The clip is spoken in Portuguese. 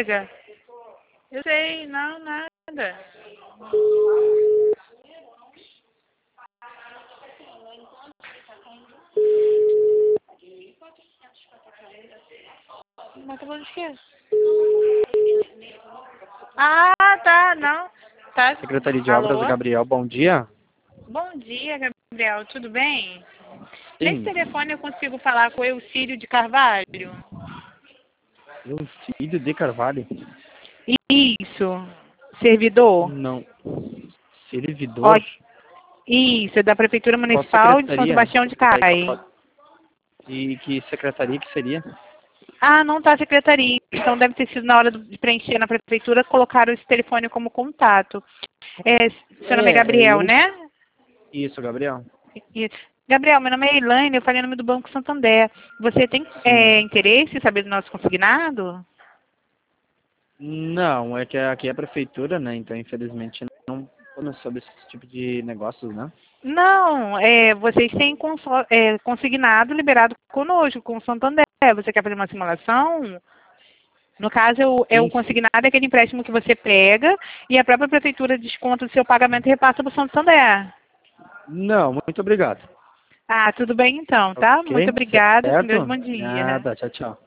chega. Eu sei, não, nada. Mas tá falando de quê? Ah, tá, não. Tá. Secretaria de Alô? Obras, Gabriel, bom dia. Bom dia, Gabriel, tudo bem? Nesse Sim, telefone eu consigo falar com o Eucílio de Carvalho? Eucílio de Carvalho? Isso, servidor. Não. Ó, Servidor? isso, é da Prefeitura Qual Municipal de São secretaria? Sebastião de Secretaria Cai. E que secretaria que seria? Ah, não tá secretaria, então deve ter sido na hora de preencher na Prefeitura, colocaram esse telefone como contato. Seu nome é Gabriel, Eu. né? Isso, Gabriel. Isso. Gabriel, meu nome é Elaine, eu falei em nome do Banco Santander. Você tem Sim. interesse em saber do nosso consignado? Não, é que aqui é a prefeitura, né? Então, infelizmente, não falamos sobre esse tipo de negócios, né? Não, vocês têm consignado liberado conosco, com o Santander. Você quer fazer uma simulação? No caso, o Sim, sim. consignado é aquele empréstimo que você pega e a própria prefeitura desconta o seu pagamento e repassa para o Santander. Não, muito obrigado. Ah, tudo bem então, tá? Muito Ok? obrigada, com Deus, Certo? bom dia. Nada, tchau, tchau.